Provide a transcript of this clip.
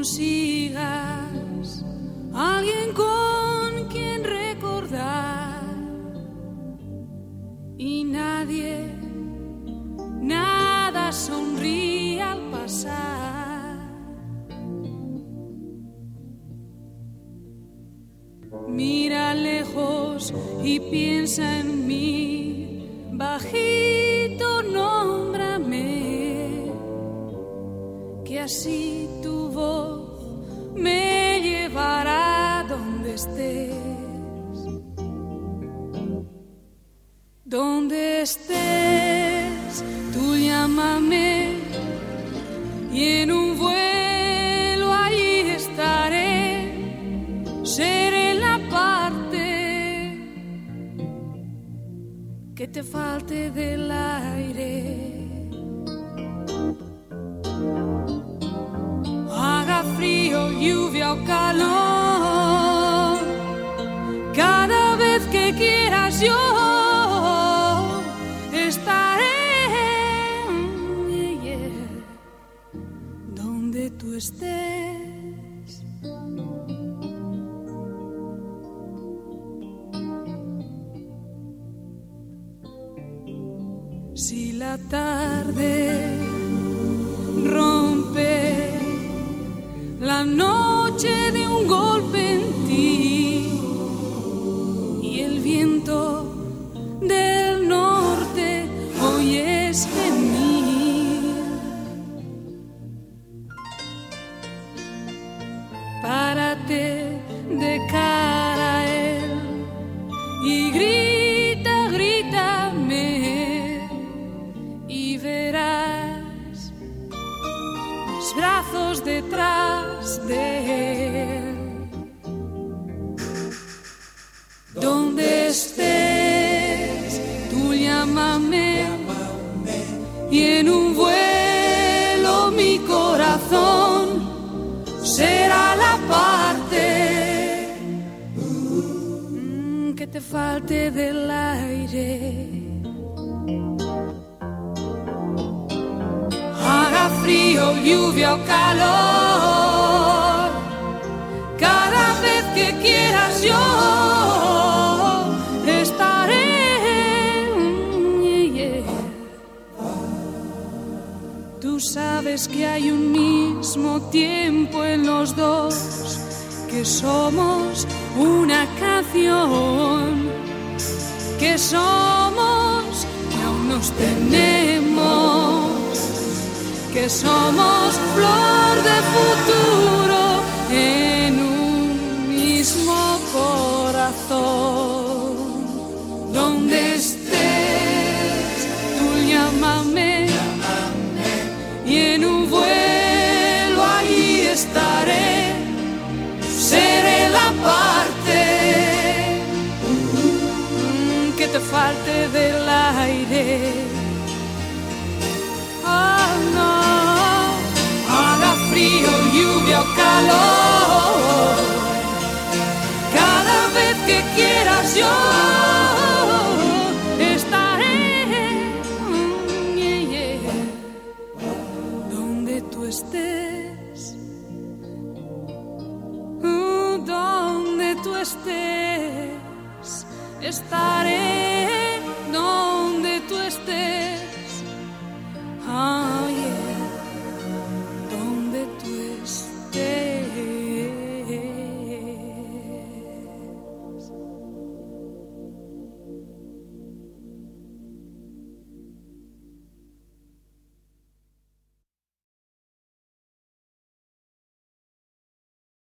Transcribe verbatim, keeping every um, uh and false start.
consigas alguien con quien recordar y nadie, nada sonríe al pasar. Mira lejos y piensa en mí, bajito nómbrame, que así tu voz me llevará donde estés. Donde estés, tú llámame y en un vuelo allí estaré. Seré la parte que te falte del aire. Haga frío, lluvia o calor, cada vez que quieras yo estaré, yeah, yeah, donde tú estés. Si la tarde rompe la noche de un golpe en ti y el viento del norte hoy es gemir, párate de cara a él y grita, grítame y verás mis brazos detrás de él. Donde estés, tú llámame y en un vuelo mi corazón será la parte mm, que te falte del aire. Haga frío, lluvia o calor, cada vez que quieras yo estaré, yeah, yeah. Tú sabes que hay un mismo tiempo en los dos, que somos una canción, que somos, que aún nos tenemos, que somos flor de futuro en un mismo corazón. Donde estés, tú llámame, llámame y en un vuelo allí estaré. Seré la parte mm, que te falte del aire. Oh, no. Haga frío, lluvia o calor, cada vez que quieras yo estaré, mm, yeah, yeah, donde tú estés, mm, donde tú estés, estaré, no.